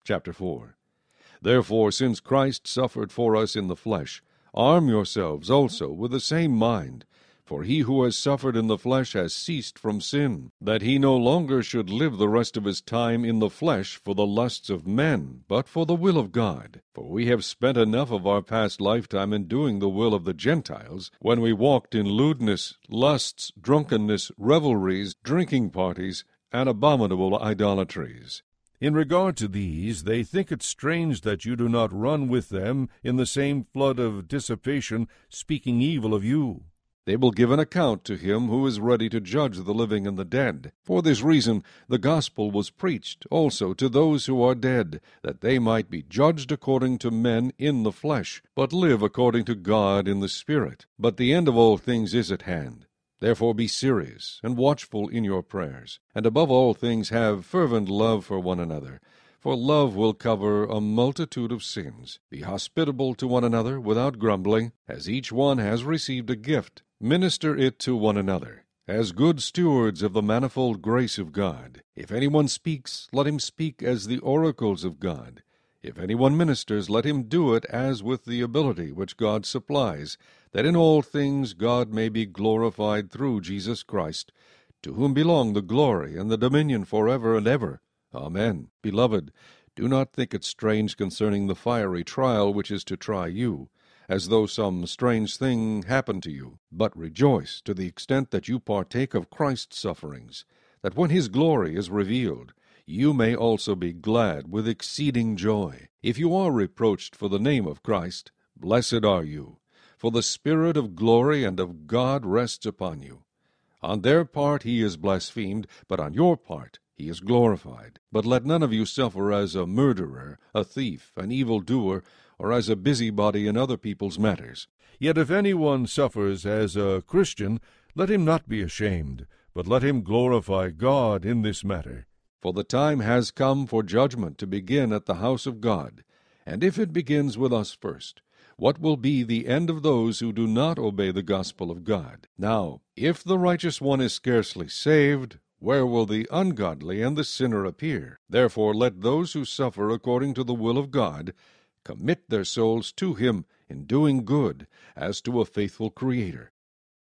chapter 4. Therefore, since Christ suffered for us in the flesh, arm yourselves also with the same mind. For he who has suffered in the flesh has ceased from sin, that he no longer should live the rest of his time in the flesh for the lusts of men, but for the will of God. For we have spent enough of our past lifetime in doing the will of the Gentiles, when we walked in lewdness, lusts, drunkenness, revelries, drinking parties, and abominable idolatries. In regard to these, they think it strange that you do not run with them in the same flood of dissipation, speaking evil of you. They will give an account to him who is ready to judge the living and the dead. For this reason the gospel was preached also to those who are dead, that they might be judged according to men in the flesh, but live according to God in the Spirit. But the end of all things is at hand. Therefore be serious and watchful in your prayers, and above all things have fervent love for one another. For love will cover a multitude of sins. Be hospitable to one another without grumbling. As each one has received a gift, minister it to one another, as good stewards of the manifold grace of God. If anyone speaks, let him speak as the oracles of God. If anyone ministers, let him do it as with the ability which God supplies, that in all things God may be glorified through Jesus Christ, to whom belong the glory and the dominion forever and ever. Amen. Beloved, do not think it strange concerning the fiery trial which is to try you, as though some strange thing happened to you, but rejoice to the extent that you partake of Christ's sufferings, that when his glory is revealed, you may also be glad with exceeding joy. If you are reproached for the name of Christ, blessed are you, for the Spirit of glory and of God rests upon you. On their part he is blasphemed, but on your part he is glorified. But let none of you suffer as a murderer, a thief, an evildoer, or as a busybody in other people's matters. Yet if anyone suffers as a Christian, let him not be ashamed, but let him glorify God in this matter. For the time has come for judgment to begin at the house of God. And if it begins with us first, what will be the end of those who do not obey the gospel of God? Now, if the righteous one is scarcely saved, where will the ungodly and the sinner appear? Therefore let those who suffer according to the will of God commit their souls to him in doing good, as to a faithful Creator.